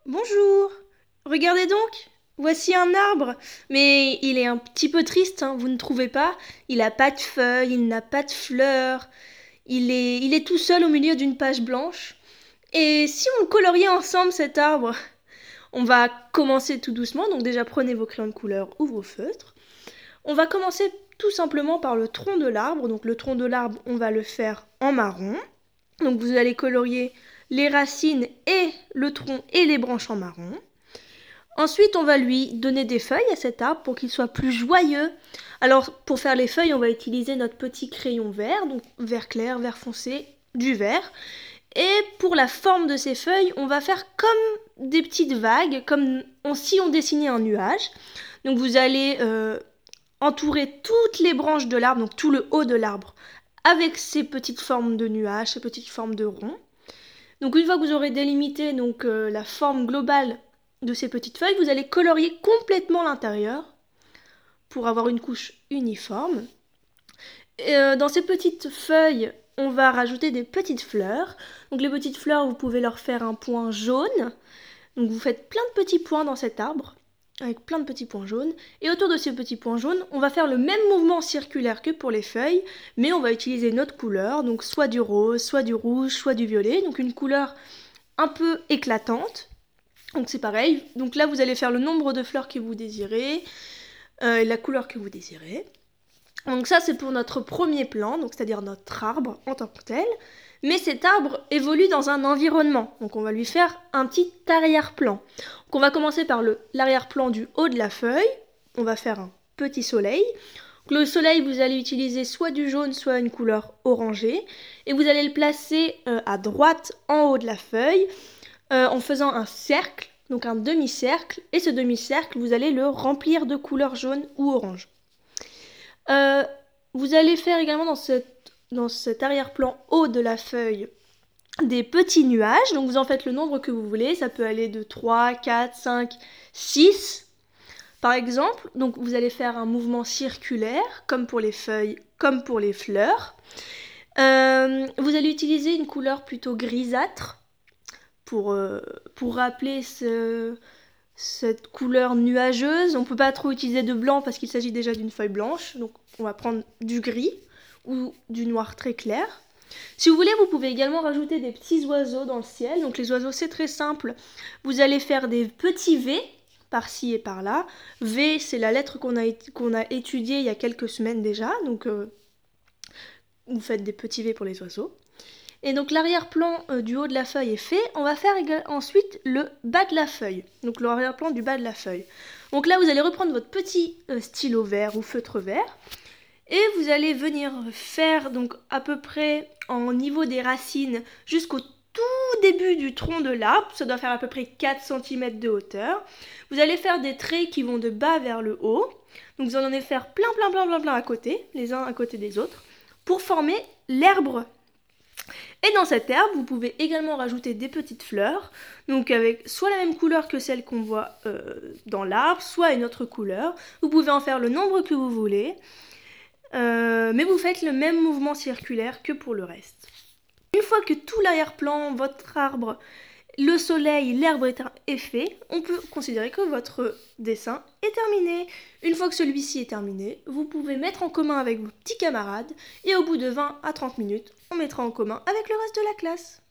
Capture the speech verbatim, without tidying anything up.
Bonjour! Regardez donc! Voici un arbre, mais il est un petit peu triste, hein, vous ne trouvez pas? Il n'a pas de feuilles, il n'a pas de fleurs, il est, il est tout seul au milieu d'une page blanche. Et si on coloriait ensemble cet arbre? On va commencer tout doucement, donc déjà prenez vos crayons de couleur ou vos feutres. On va commencer tout simplement par le tronc de l'arbre. Donc le tronc de l'arbre, on va le faire en marron. Donc vous allez colorier les racines et le tronc et les branches en marron. Ensuite, on va lui donner des feuilles à cet arbre pour qu'il soit plus joyeux. Alors, pour faire les feuilles, on va utiliser notre petit crayon vert, donc vert clair, vert foncé, du vert. Et pour la forme de ces feuilles, on va faire comme des petites vagues, comme si on dessinait un nuage. Donc vous allez euh, entourer toutes les branches de l'arbre, donc tout le haut de l'arbre, avec ces petites formes de nuages, ces petites formes de ronds. Donc une fois que vous aurez délimité donc, euh, la forme globale de ces petites feuilles, vous allez colorier complètement l'intérieur pour avoir une couche uniforme. Et, euh, dans ces petites feuilles, on va rajouter des petites fleurs. Donc les petites fleurs, vous pouvez leur faire un point jaune. Donc vous faites plein de petits points dans cet arbre, avec plein de petits points jaunes. Et autour de ces petits points jaunes, on va faire le même mouvement circulaire que pour les feuilles, mais on va utiliser notre couleur, donc soit du rose, soit du rouge, soit du violet. Donc une couleur un peu éclatante. Donc c'est pareil. Donc là, vous allez faire le nombre de fleurs que vous désirez, euh, et la couleur que vous désirez. Donc ça, c'est pour notre premier plan, donc c'est-à-dire notre arbre en tant que tel. Mais cet arbre évolue dans un environnement, donc on va lui faire un petit arrière-plan. Donc on va commencer par le, l'arrière-plan du haut de la feuille. On va faire un petit soleil. Donc le soleil, vous allez utiliser soit du jaune, soit une couleur orangée. Et vous allez le placer euh, à droite en haut de la feuille, euh, en faisant un cercle, donc un demi-cercle. Et ce demi-cercle, vous allez le remplir de couleur jaune ou orange. Euh, vous allez faire également dans, cette, dans cet arrière-plan haut de la feuille des petits nuages. Donc vous en faites le nombre que vous voulez. Ça peut aller de trois, quatre, cinq, six par exemple. Donc vous allez faire un mouvement circulaire comme pour les feuilles, comme pour les fleurs. Euh, vous allez utiliser une couleur plutôt grisâtre pour, euh, pour rappeler ce, cette couleur nuageuse. On ne peut pas trop utiliser de blanc parce qu'il s'agit déjà d'une feuille blanche. Donc on va prendre du gris ou du noir très clair. Si vous voulez, vous pouvez également rajouter des petits oiseaux dans le ciel. Donc les oiseaux, c'est très simple. Vous allez faire des petits V par-ci et par-là. V, c'est la lettre qu'on a, qu'on a étudiée il y a quelques semaines déjà. Donc euh, vous faites des petits V pour les oiseaux. Et donc l'arrière-plan euh, du haut de la feuille est fait. On va faire ensuite le bas de la feuille. Donc l'arrière-plan du bas de la feuille. Donc là, vous allez reprendre votre petit euh, stylo vert ou feutre vert. Et vous allez venir faire donc à peu près en niveau des racines jusqu'au tout début du tronc de l'arbre. Ça doit faire à peu près quatre centimètres de hauteur. Vous allez faire des traits qui vont de bas vers le haut. Donc vous en allez faire plein, plein, plein, plein, plein à côté, les uns à côté des autres, pour former l'herbe. Et dans cette herbe, vous pouvez également rajouter des petites fleurs, donc avec soit la même couleur que celle qu'on voit euh, dans l'arbre, soit une autre couleur. Vous pouvez en faire le nombre que vous voulez, euh, mais vous faites le même mouvement circulaire que pour le reste. Une fois que tout l'arrière-plan, votre arbre, le soleil, l'herbe est fait, on peut considérer que votre dessin est terminé. Une fois que celui-ci est terminé, vous pouvez mettre en commun avec vos petits camarades et au bout de vingt à trente minutes, on mettra en commun avec le reste de la classe.